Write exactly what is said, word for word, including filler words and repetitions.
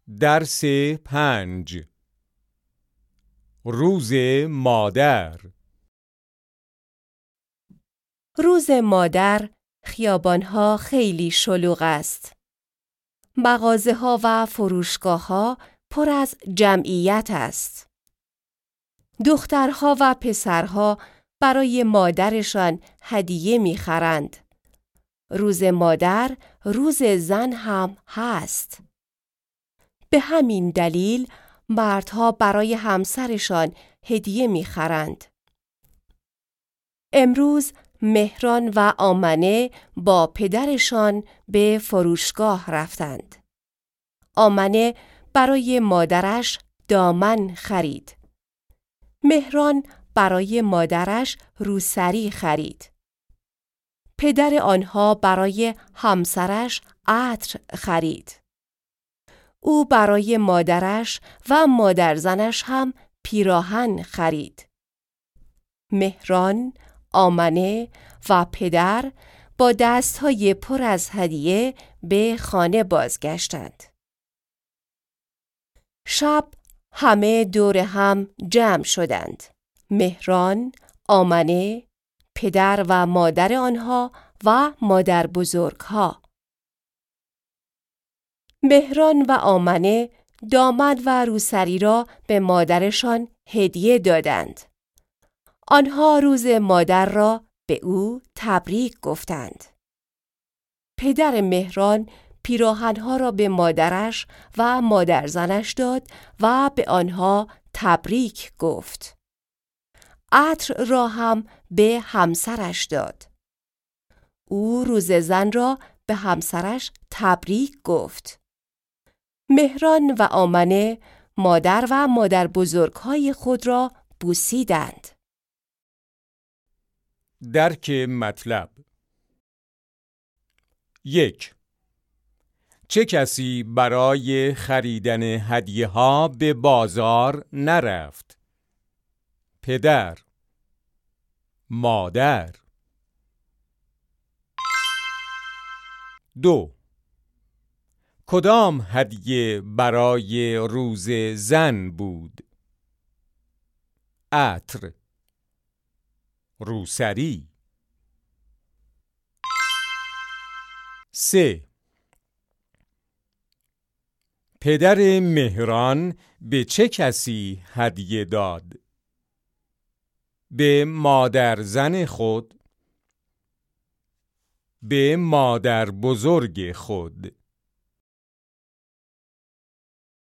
درس پنج. روز مادر. روز مادر خیابان‌ها خیلی شلوغ است. مغازه‌ها و فروشگاه‌ها پر از جمعیت است. دخترها و پسرها برای مادرشان هدیه می‌خرند. روز مادر روز زن هم هست. به همین دلیل مردها برای همسرشان هدیه می‌خرند. امروز مهران و آمنه با پدرشان به فروشگاه رفتند. آمنه برای مادرش دامن خرید. مهران برای مادرش روسری خرید. پدر آنها برای همسرش عطر خرید. او برای مادرش و مادرزنش هم پیراهن خرید. مهران، آمنه و پدر با دستهای پر از هدیه به خانه بازگشتند. شب همه دور هم جمع شدند. مهران، آمنه، پدر و مادر آنها و مادر بزرگها. مهران و آمنه دامن و روسری را به مادرشان هدیه دادند. آنها روز مادر را به او تبریک گفتند. پدر مهران پیراهنها را به مادرش و مادرزنش داد و به آنها تبریک گفت. عطر را هم به همسرش داد. او روز زن را به همسرش تبریک گفت. مهران و آمنه مادر و مادر بزرگهای خود را بوسیدند. درک مطلب. یک. چه کسی برای خریدن هدیه ها به بازار نرفت؟ پدر، مادر. دو. کدام هدیه برای روز زن بود؟ عطر، روسری. سه. پدر مهران به چه کسی هدیه داد؟ به مادر زن خود، به مادر بزرگ خود.